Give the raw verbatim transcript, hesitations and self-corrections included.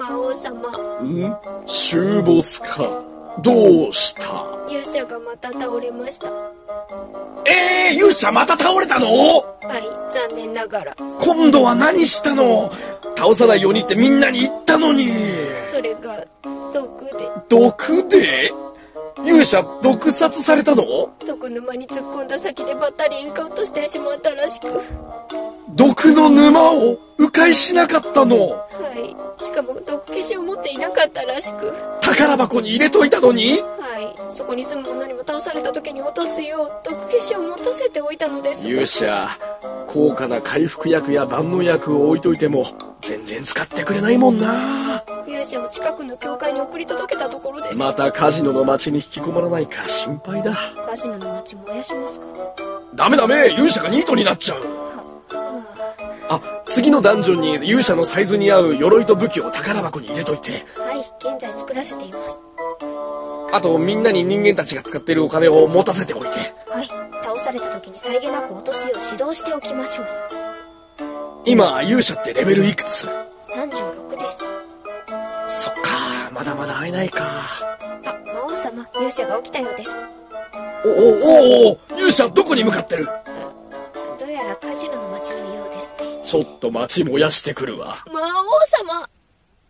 魔王様。 ん？終ボスか。どうした？ 勇者がまた倒れました。 えー、勇者また倒れたの？ はい、残念ながら。 今度は何したの？倒さないようにってみんなに言ったのに。 それが毒で。 毒で？勇者毒殺されたの？ 毒沼に突っ込んだ先でばったりエンカウントしてしまったらしく。 毒の沼を迂回しなかったの？ はい、しかも毒消しを持っていなかったらしく。 宝箱に入れといたのに？ はい、そこに住む者にも倒された時に落とすよう毒消しを持たせておいたのですが。 勇者、高価な回復薬や万能薬を置いといても全然使ってくれないもんな。 勇者を近くの教会に送り届けたところです。 またカジノの町に引きこもらないか心配だ。 カジノの町燃やしますか？ ダメダメ、勇者がニートになっちゃう。あ、次のダンジョンに勇者のサイズに合う鎧と武器を宝箱に入れといて。 はい、現在作らせています。 あとみんなに人間たちが使ってるお金を持たせておいて。 はい、倒された時にさりげなく落とすよう指導しておきましょう。 今勇者ってレベルいくつ？ さんじゅうろくです。 そっか、まだまだ会えないか。 あ、魔王様、勇者が起きたようです。 おおおお、勇者どこに向かってる？ どうやらカジノの町のようですね。 ちょっと町燃やしてくるわ。 魔王様。